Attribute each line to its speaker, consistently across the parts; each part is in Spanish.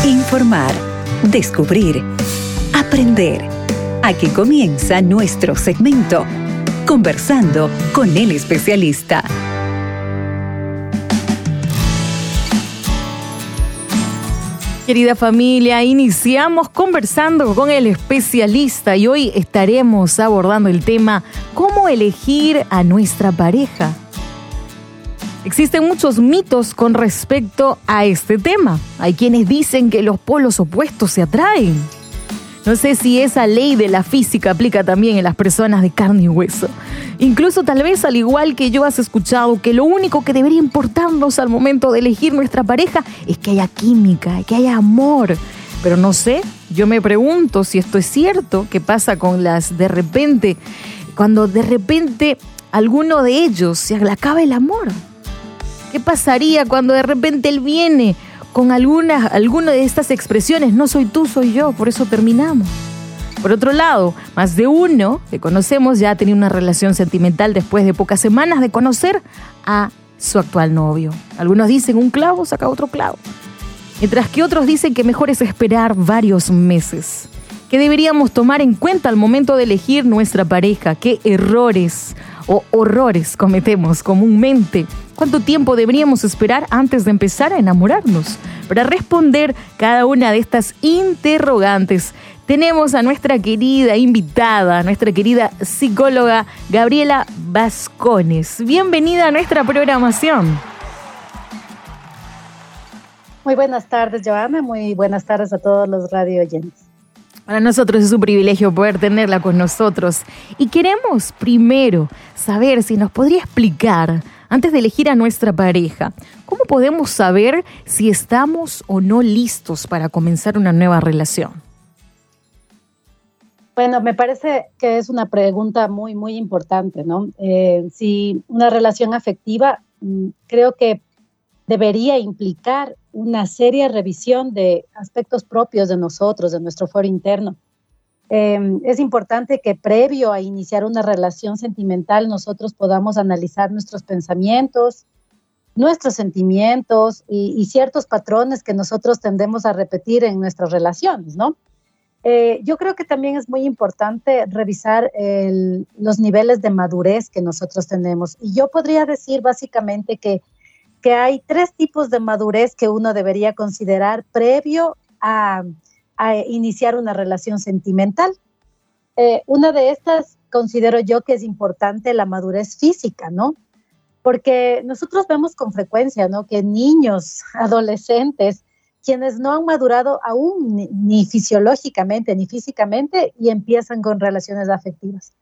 Speaker 1: Informar, descubrir, aprender. Aquí comienza nuestro segmento, Conversando con el especialista.
Speaker 2: Querida familia, iniciamos conversando con el especialista y hoy estaremos abordando el tema ¿cómo elegir a nuestra pareja? Existen muchos mitos con respecto a este tema. Hay quienes dicen que los polos opuestos se atraen. No sé si esa ley de la física aplica también en las personas de carne y hueso. Incluso tal vez al igual que yo has escuchado que lo único que debería importarnos al momento de elegir nuestra pareja es que haya química, que haya amor. Pero no sé, yo me pregunto si esto es cierto, qué pasa con las de repente, cuando de repente alguno de ellos se le acaba el amor. ¿Qué pasaría cuando de repente él viene con alguna de estas expresiones? No soy tú, soy yo, por eso terminamos. Por otro lado, más de uno que conocemos ya ha tenido una relación sentimental después de pocas semanas de conocer a su actual novio. Algunos dicen un clavo saca otro clavo, mientras que otros dicen que mejor es esperar varios meses. ¿Qué deberíamos tomar en cuenta al momento de elegir nuestra pareja? ¿Qué errores o horrores cometemos comúnmente? ¿Cuánto tiempo deberíamos esperar antes de empezar a enamorarnos? Para responder cada una de estas interrogantes, tenemos a nuestra querida invitada, nuestra querida psicóloga Gabriela Vascones. Bienvenida a nuestra programación.
Speaker 3: Muy buenas tardes, Joana. Muy buenas tardes a todos los radio oyentes.
Speaker 2: Para nosotros es un privilegio poder tenerla con nosotros. Y queremos primero saber si nos podría explicar, antes de elegir a nuestra pareja, ¿cómo podemos saber si estamos o no listos para comenzar una nueva relación?
Speaker 3: Bueno, me parece que es una pregunta muy, muy importante, ¿no? Si una relación afectiva, creo que debería implicar una seria revisión de aspectos propios de nosotros, de nuestro foro interno. Es importante que previo a iniciar una relación sentimental nosotros podamos analizar nuestros pensamientos, nuestros sentimientos y ciertos patrones que nosotros tendemos a repetir en nuestras relaciones, ¿no? Yo creo que también es muy importante revisar los niveles de madurez que nosotros tenemos. Y yo podría decir básicamente que hay tres tipos de madurez que uno debería considerar previo a iniciar una relación sentimental. Una de estas considero yo que es importante la madurez física, ¿no? Porque nosotros vemos con frecuencia, ¿no?, que niños, adolescentes, quienes no han madurado aún ni fisiológicamente ni físicamente y empiezan con relaciones afectivas.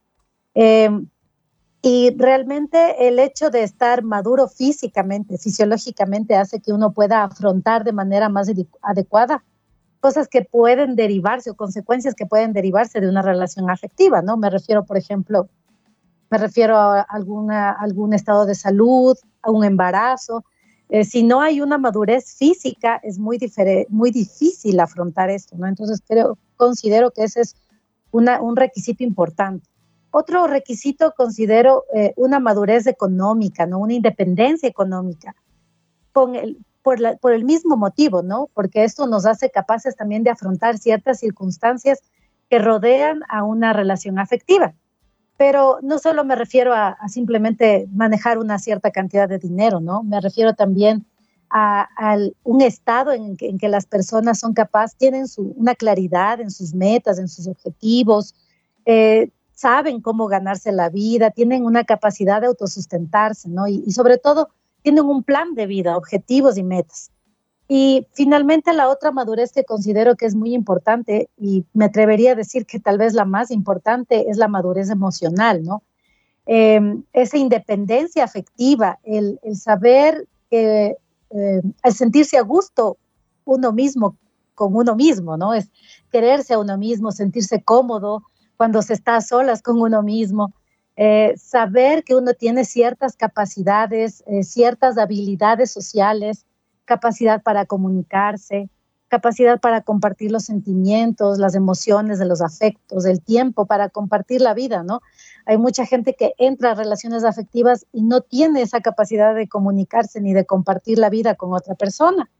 Speaker 3: Y realmente el hecho de estar maduro físicamente, fisiológicamente, hace que uno pueda afrontar de manera más adecuada cosas que pueden derivarse o consecuencias que pueden derivarse de una relación afectiva, ¿no? Me refiero, por ejemplo, a algún estado de salud, a un embarazo. Si no hay una madurez física, es muy difícil afrontar esto, ¿no? Entonces considero que ese es un requisito importante. Otro requisito considero una madurez económica, ¿no? Una independencia económica, por el mismo motivo, ¿no? Porque esto nos hace capaces también de afrontar ciertas circunstancias que rodean a una relación afectiva. Pero no solo me refiero a simplemente manejar una cierta cantidad de dinero, ¿no? Me refiero también a un estado en que las personas son capaces, tienen una claridad en sus metas, en sus objetivos, saben cómo ganarse la vida, tienen una capacidad de autosustentarse, ¿no? Y sobre todo tienen un plan de vida, objetivos y metas. Y finalmente la otra madurez que considero que es muy importante, y me atrevería a decir que tal vez la más importante, es la madurez emocional, ¿no? Esa independencia afectiva, el saber, el sentirse a gusto uno mismo con uno mismo, ¿no? Es quererse a uno mismo, sentirse cómodo cuando se está a solas con uno mismo, saber que uno tiene ciertas capacidades, ciertas habilidades sociales, capacidad para comunicarse, capacidad para compartir los sentimientos, las emociones, de los afectos, el tiempo para compartir la vida, ¿no? Hay mucha gente que entra a relaciones afectivas y no tiene esa capacidad de comunicarse ni de compartir la vida con otra persona.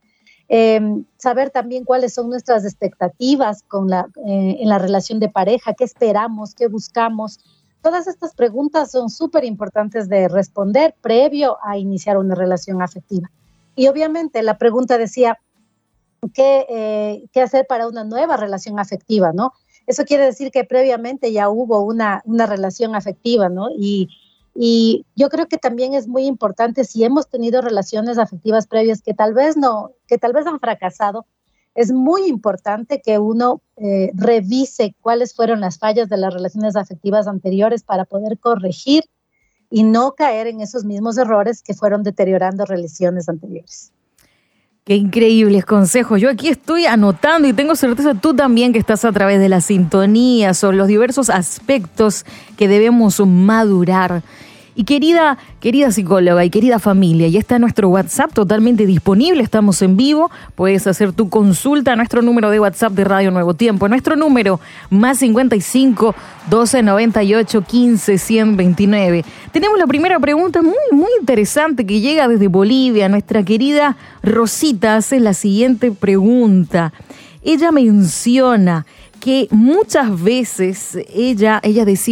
Speaker 3: saber también cuáles son nuestras expectativas en la relación de pareja, qué esperamos, qué buscamos. Todas estas preguntas son súper importantes de responder previo a iniciar una relación afectiva. Y obviamente la pregunta decía, ¿qué hacer para una nueva relación afectiva, ¿no? Eso quiere decir que previamente ya hubo una relación afectiva, ¿no? Y yo creo que también es muy importante, si hemos tenido relaciones afectivas previas que tal vez han fracasado, es muy importante que uno revise cuáles fueron las fallas de las relaciones afectivas anteriores para poder corregir y no caer en esos mismos errores que fueron deteriorando relaciones anteriores.
Speaker 2: Qué increíbles consejos. Yo aquí estoy anotando y tengo certeza tú también que estás a través de la sintonía sobre los diversos aspectos que debemos madurar. Y querida psicóloga y querida familia, ya está nuestro WhatsApp totalmente disponible, estamos en vivo, puedes hacer tu consulta a nuestro número de WhatsApp de Radio Nuevo Tiempo, nuestro número +55 1298 15 129. Tenemos la primera pregunta muy interesante que llega desde Bolivia. Nuestra querida Rosita hace la siguiente pregunta. Ella menciona que muchas veces ella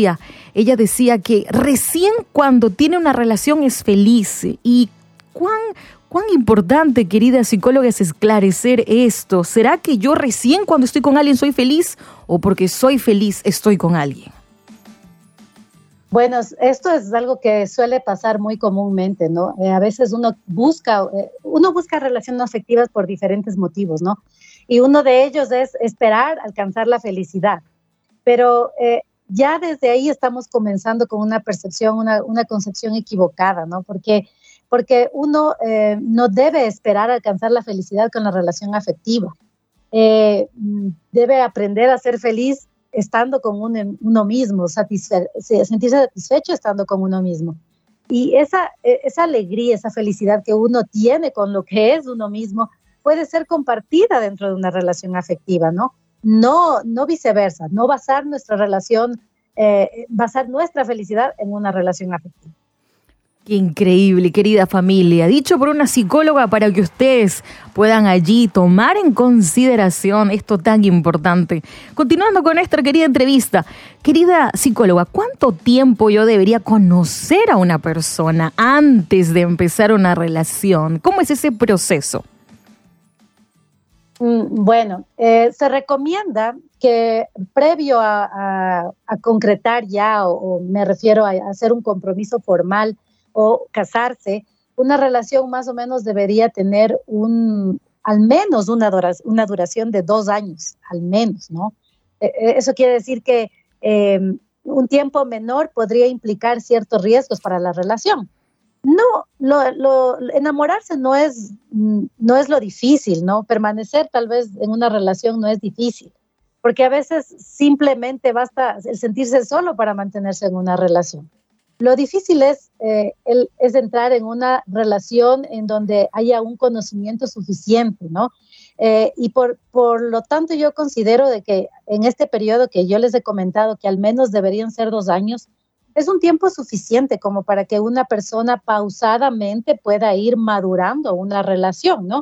Speaker 2: decía que recién cuando tiene una relación es feliz. Y cuán importante, querida psicóloga, es esclarecer esto. ¿Será que yo recién cuando estoy con alguien soy feliz o porque soy feliz estoy con alguien?
Speaker 3: Bueno, esto es algo que suele pasar muy comúnmente, ¿no? A veces uno busca relaciones afectivas por diferentes motivos, ¿no? Y uno de ellos es esperar alcanzar la felicidad. Pero ya desde ahí estamos comenzando con una percepción, una concepción equivocada, ¿no? Porque uno no debe esperar alcanzar la felicidad con la relación afectiva. Debe aprender a ser feliz estando con uno mismo, sentirse satisfecho estando con uno mismo. Y esa alegría, esa felicidad que uno tiene con lo que es uno mismo puede ser compartida dentro de una relación afectiva, ¿no? No viceversa, no basar nuestra relación, basar nuestra felicidad en una relación afectiva.
Speaker 2: Qué increíble, querida familia. Dicho por una psicóloga para que ustedes puedan allí tomar en consideración esto tan importante. Continuando con nuestra querida entrevista. Querida psicóloga, ¿cuánto tiempo yo debería conocer a una persona antes de empezar una relación? ¿Cómo es ese proceso?
Speaker 3: Bueno, se recomienda que previo a concretar ya, o me refiero a hacer un compromiso formal o casarse, una relación más o menos debería tener al menos una duración de 2 años, al menos, ¿no? Eso quiere decir que un tiempo menor podría implicar ciertos riesgos para la relación. No, enamorarse no es lo difícil, ¿no? Permanecer tal vez en una relación no es difícil, porque a veces simplemente basta el sentirse solo para mantenerse en una relación. Lo difícil es entrar en una relación en donde haya un conocimiento suficiente, ¿no? Y por lo tanto yo considero de que en este periodo que yo les he comentado, que al menos deberían ser 2 años, es un tiempo suficiente como para que una persona pausadamente pueda ir madurando una relación, ¿no?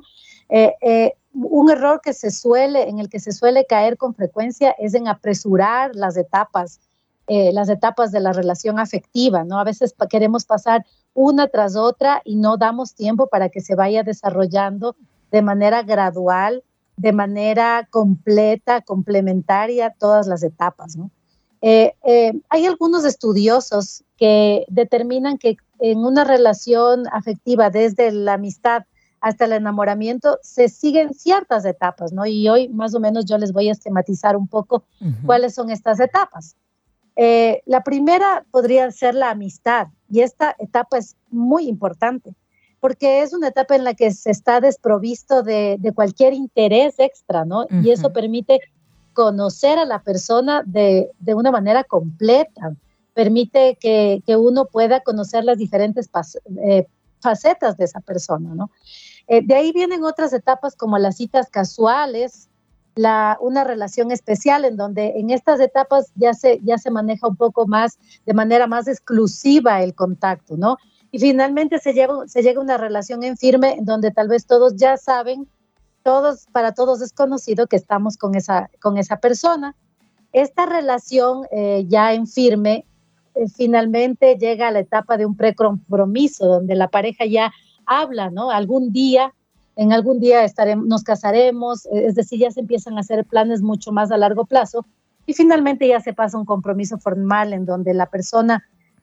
Speaker 3: Un error en el que se suele caer con frecuencia es en apresurar las etapas de la relación afectiva, ¿no? A veces queremos pasar una tras otra y no damos tiempo para que se vaya desarrollando de manera gradual, de manera completa, complementaria, todas las etapas, ¿no? Hay algunos estudiosos que determinan que en una relación afectiva, desde la amistad hasta el enamoramiento, se siguen ciertas etapas, ¿no? Y hoy más o menos yo les voy a esquematizar un poco cuáles son estas etapas. La primera podría ser la amistad, y esta etapa es muy importante porque es una etapa en la que se está desprovisto de cualquier interés extra, ¿no? Y eso permite conocer a la persona de una manera completa, permite que uno pueda conocer las diferentes facetas de esa persona, ¿no? De ahí vienen otras etapas como las citas casuales, una relación especial, en donde en estas etapas ya se maneja un poco más, de manera más exclusiva el contacto, ¿no? Y finalmente se llega a una relación en firme, en donde tal vez todos ya saben para todos es conocido que estamos con esa persona. Esta relación ya en firme finalmente llega a la etapa de un precompromiso, donde la pareja ya habla, ¿no? En algún día nos casaremos, es decir, ya se empiezan a hacer planes mucho más a largo plazo y finalmente ya se pasa un compromiso formal en donde la persona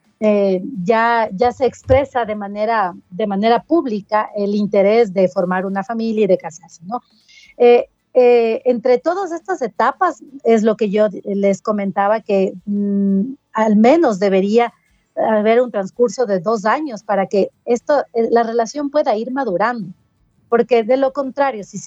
Speaker 3: ya se expresa de manera pública el interés de formar una familia y de casarse, ¿no? Entre todas estas etapas es lo que yo les comentaba que al menos debería haber un transcurso de 2 años para que la relación pueda ir madurando, porque de lo contrario, si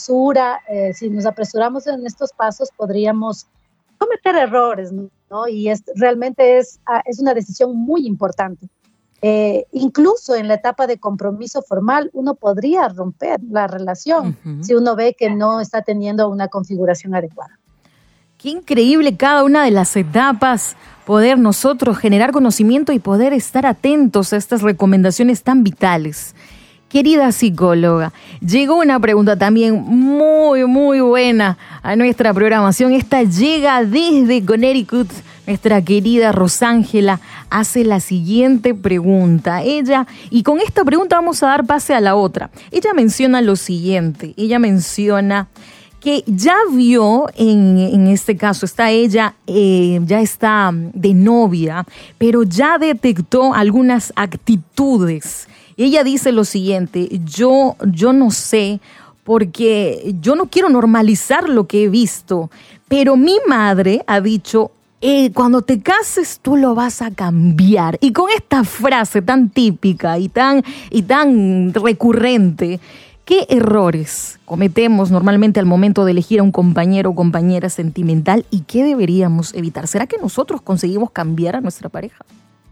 Speaker 3: si nos apresuramos en estos pasos, podríamos cometer errores, ¿no? Y realmente es una decisión muy importante. Incluso en la etapa de compromiso formal, uno podría romper la relación si uno ve que no está teniendo una configuración adecuada.
Speaker 2: Qué increíble cada una de las etapas, poder nosotros generar conocimiento y poder estar atentos a estas recomendaciones tan vitales. Querida psicóloga, llegó una pregunta también muy, muy buena a nuestra programación. Esta llega desde Connecticut. Nuestra querida Rosángela hace la siguiente pregunta. Y con esta pregunta vamos a dar pase a la otra. Ella menciona lo siguiente. Ella menciona que ya vio, en este caso, ya está de novia, pero ya detectó algunas actitudes. Ella dice lo siguiente: yo no sé, porque yo no quiero normalizar lo que he visto, pero mi madre ha dicho, cuando te cases tú lo vas a cambiar. Y con esta frase tan típica y tan recurrente, ¿qué errores cometemos normalmente al momento de elegir a un compañero o compañera sentimental y qué deberíamos evitar? ¿Será que nosotros conseguimos cambiar a nuestra pareja?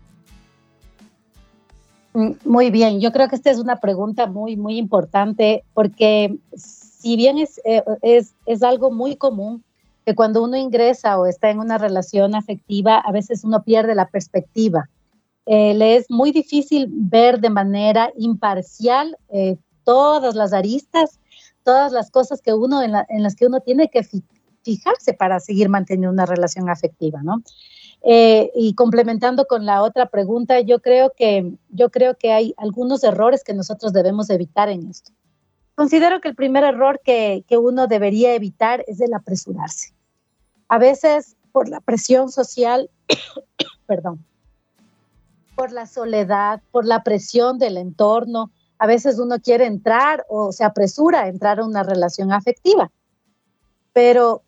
Speaker 3: Muy bien, yo creo que esta es una pregunta muy, muy importante porque si bien es algo muy común que cuando uno ingresa o está en una relación afectiva, a veces uno pierde la perspectiva. Le es muy difícil ver de manera imparcial todas las aristas, todas las cosas que en las que uno tiene que fijarse para seguir manteniendo una relación afectiva, ¿no? Y complementando con la otra pregunta, yo creo que hay algunos errores que nosotros debemos evitar en esto. Considero que el primer error que uno debería evitar es el apresurarse. A veces, por la presión social, por la soledad, por la presión del entorno, a veces uno quiere entrar o se apresura a entrar a una relación afectiva. Pero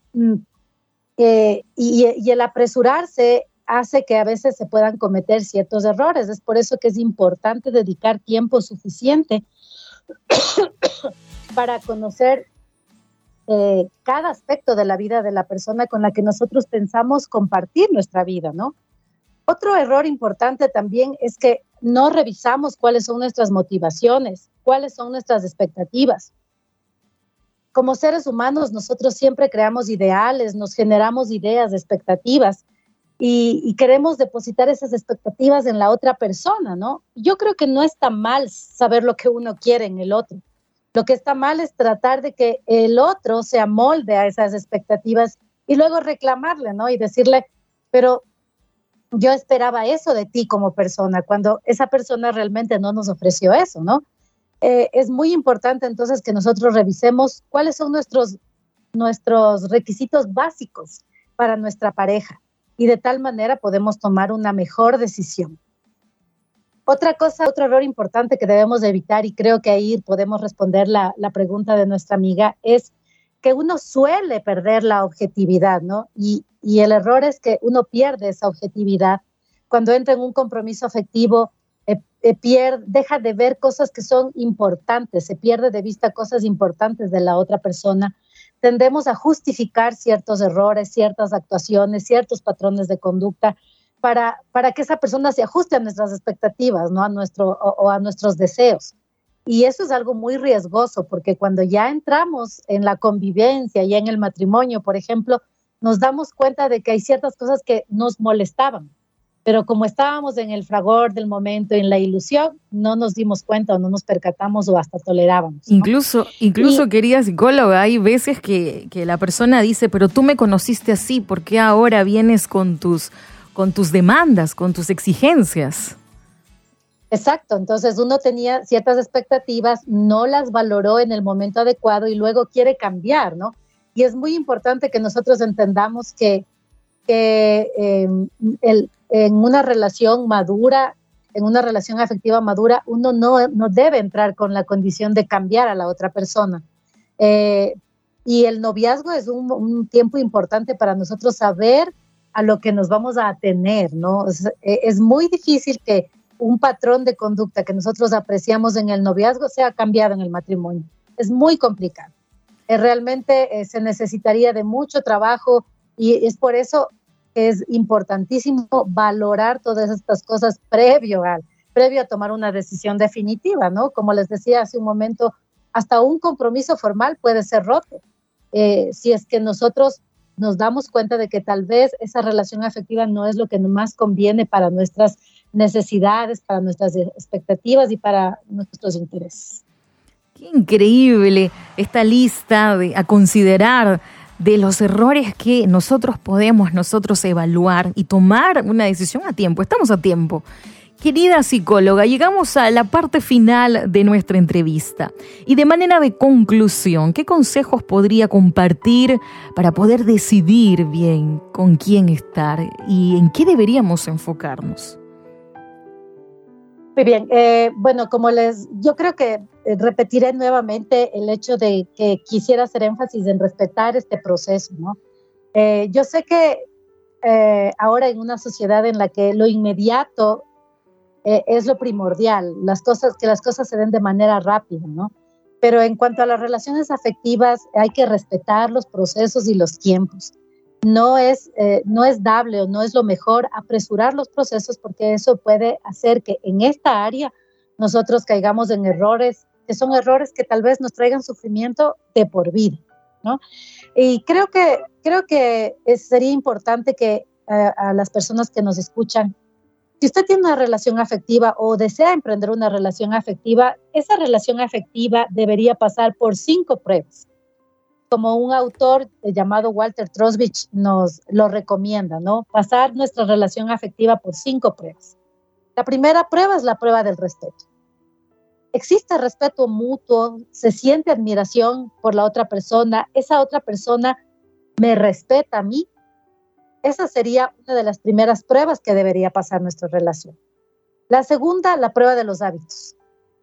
Speaker 3: y el apresurarse hace que a veces se puedan cometer ciertos errores. Es por eso que es importante dedicar tiempo suficiente para conocer cada aspecto de la vida de la persona con la que nosotros pensamos compartir nuestra vida, ¿no? Otro error importante también es que no revisamos cuáles son nuestras motivaciones, cuáles son nuestras expectativas. Como seres humanos, nosotros siempre creamos ideales, nos generamos ideas, expectativas, y queremos depositar esas expectativas en la otra persona, ¿no? Yo creo que no está mal saber lo que uno quiere en el otro. Lo que está mal es tratar de que el otro se amolde a esas expectativas y luego reclamarle, ¿no? Y decirle, pero yo esperaba eso de ti como persona, cuando esa persona realmente no nos ofreció eso, ¿no? Es muy importante entonces que nosotros revisemos cuáles son nuestros requisitos básicos para nuestra pareja y de tal manera podemos tomar una mejor decisión. Otro error importante que debemos evitar, y creo que ahí podemos responder la pregunta de nuestra amiga, es que uno suele perder la objetividad, ¿no? Y el error es que uno pierde esa objetividad. Cuando entra en un compromiso afectivo, deja de ver cosas que son importantes, se pierde de vista cosas importantes de la otra persona. Tendemos a justificar ciertos errores, ciertas actuaciones, ciertos patrones de conducta para que esa persona se ajuste a nuestras expectativas, ¿no? a nuestros deseos. Y eso es algo muy riesgoso, porque cuando ya entramos en la convivencia, ya en el matrimonio, por ejemplo, nos damos cuenta de que hay ciertas cosas que nos molestaban. pero como estábamos en el fragor del momento, en la ilusión, no nos dimos cuenta o no nos percatamos o hasta tolerábamos, ¿no?
Speaker 2: Incluso querida psicóloga, hay veces que la persona dice, pero tú me conociste así, ¿por qué ahora vienes con tus demandas, con tus exigencias?
Speaker 3: Exacto, entonces uno tenía ciertas expectativas, no las valoró en el momento adecuado y luego quiere cambiar, ¿no? Y es muy importante que nosotros entendamos que en una relación madura, en una relación afectiva madura, uno no debe entrar con la condición de cambiar a la otra persona. Y el noviazgo es un tiempo importante para nosotros saber a lo que nos vamos a atener, ¿no? Es muy difícil que un patrón de conducta que nosotros apreciamos en el noviazgo sea cambiado en el matrimonio. Es muy complicado. Realmente se necesitaría de mucho trabajo y es por eso que es importantísimo valorar todas estas cosas previo a tomar una decisión definitiva, ¿no? Como les decía hace un momento, hasta un compromiso formal puede ser roto. Si es que nosotros nos damos cuenta de que tal vez esa relación afectiva no es lo que más conviene para nuestras necesidades, para nuestras expectativas y para nuestros intereses.
Speaker 2: Qué increíble esta lista a considerar de los errores que nosotros podemos evaluar y tomar una decisión a tiempo. Estamos a tiempo. Querida psicóloga, llegamos a la parte final de nuestra entrevista y de manera de conclusión, ¿qué consejos podría compartir para poder decidir bien con quién estar y en qué deberíamos enfocarnos?
Speaker 3: Muy bien, bueno, yo creo que repetiré nuevamente el hecho de que quisiera hacer énfasis en respetar este proceso, ¿no? Yo sé que ahora en una sociedad en la que lo inmediato es lo primordial, que las cosas se den de manera rápida, ¿no? Pero en cuanto a las relaciones afectivas, hay que respetar los procesos y los tiempos. No es dable o no es lo mejor apresurar los procesos porque eso puede hacer que en esta área nosotros caigamos en errores, que son errores que tal vez nos traigan sufrimiento de por vida, ¿no? Y creo que sería importante que a las personas que nos escuchan, si usted tiene una relación afectiva o desea emprender una relación afectiva, esa relación afectiva debería pasar por 5 pruebas. Como un autor llamado Walter Trowbridge nos lo recomienda, ¿no? Pasar nuestra relación afectiva por 5 pruebas. La primera prueba es la prueba del respeto. Existe respeto mutuo, se siente admiración por la otra persona, esa otra persona me respeta a mí. Esa sería una de las primeras pruebas que debería pasar nuestra relación. La segunda, la prueba de los hábitos.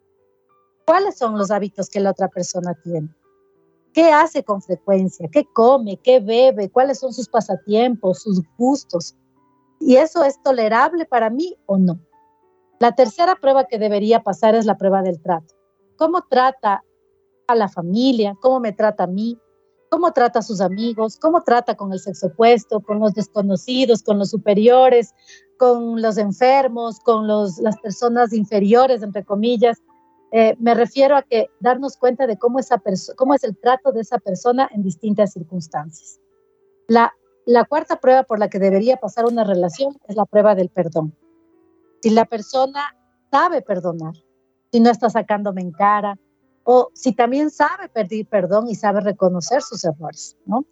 Speaker 3: ¿Cuáles son los hábitos que la otra persona tiene? ¿Qué hace con frecuencia? ¿Qué come? ¿Qué bebe? ¿Cuáles son sus pasatiempos, sus gustos? ¿Y eso es tolerable para mí o no? La tercera prueba que debería pasar es la prueba del trato. ¿Cómo trata a la familia? ¿Cómo me trata a mí? ¿Cómo trata a sus amigos? ¿Cómo trata con el sexo opuesto, con los desconocidos, con los superiores, con los enfermos, con las personas inferiores, entre comillas? Me refiero a que darnos cuenta de cómo es el trato de esa persona en distintas circunstancias. La cuarta prueba por la que debería pasar una relación es la prueba del perdón. Si la persona sabe perdonar, si no está sacándome en cara, o si también sabe pedir perdón y sabe reconocer sus errores, ¿no?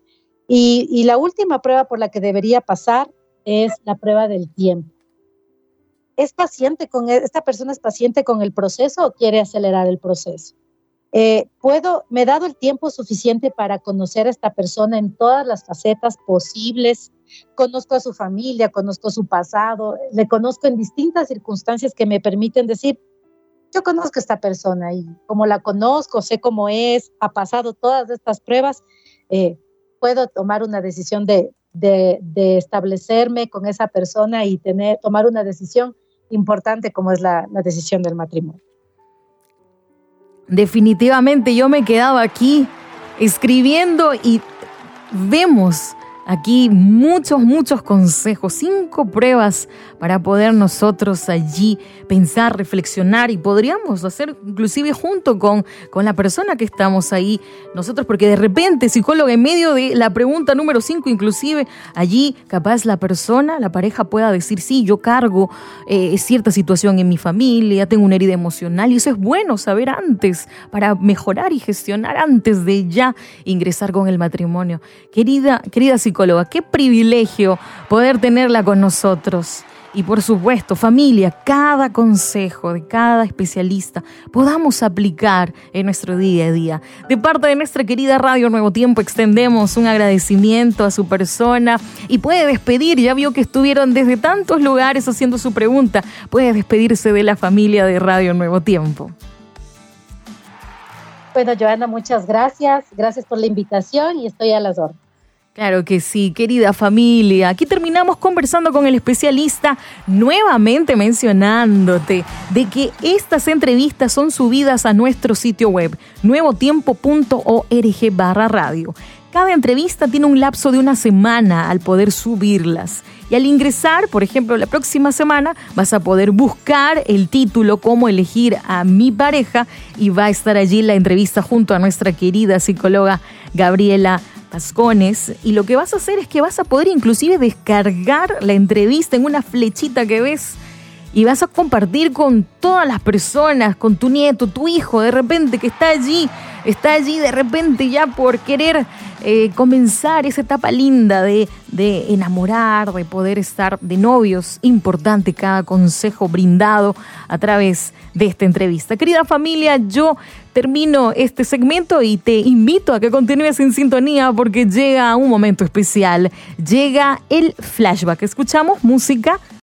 Speaker 3: Y la última prueba por la que debería pasar es la prueba del tiempo. ¿Esta persona es paciente con el proceso o quiere acelerar el proceso? ¿Me he dado el tiempo suficiente para conocer a esta persona en todas las facetas posibles? Conozco a su familia, conozco su pasado, le conozco en distintas circunstancias que me permiten decir, yo conozco a esta persona y como la conozco, sé cómo es, ha pasado todas estas pruebas, puedo tomar una decisión de establecerme con esa persona y tomar una decisión importante como es la decisión del matrimonio.
Speaker 2: Definitivamente yo me he quedado aquí escribiendo y vemos Aquí muchos consejos, 5 pruebas para poder nosotros allí pensar, reflexionar, y podríamos hacer inclusive junto con la persona que estamos ahí nosotros, porque de repente, psicóloga, en medio de la pregunta número 5, inclusive allí capaz la pareja pueda decir, sí, yo cargo cierta situación en mi familia, tengo una herida emocional, y eso es bueno saber antes para mejorar y gestionar antes de ya ingresar con el matrimonio. Querida psicóloga, qué privilegio poder tenerla con nosotros. Y por supuesto, familia, cada consejo de cada especialista podamos aplicar en nuestro día a día. De parte de nuestra querida Radio Nuevo Tiempo, extendemos un agradecimiento a su persona y puede despedir, ya vio que estuvieron desde tantos lugares haciendo su pregunta, puede despedirse de la familia de Radio Nuevo Tiempo.
Speaker 3: Bueno, Joana, muchas gracias. Gracias por la invitación y estoy a las órdenes.
Speaker 2: Claro que sí, querida familia. Aquí terminamos conversando con el especialista, nuevamente mencionándote de que estas entrevistas son subidas a nuestro sitio web, nuevotiempo.org/radio. Cada entrevista tiene un lapso de una semana al poder subirlas. Y al ingresar, por ejemplo, la próxima semana, vas a poder buscar el título Cómo elegir a mi pareja, y va a estar allí la entrevista junto a nuestra querida psicóloga Gabriela Pascones, y lo que vas a hacer es que vas a poder inclusive descargar la entrevista en una flechita que ves y vas a compartir con todas las personas, con tu nieto, tu hijo, de repente que está allí de repente ya por querer comenzar esa etapa linda de enamorar, de poder estar de novios. Importante cada consejo brindado a través de esta entrevista. Querida familia, yo termino este segmento y te invito a que continúes en sintonía porque llega un momento especial. Llega el flashback. Escuchamos música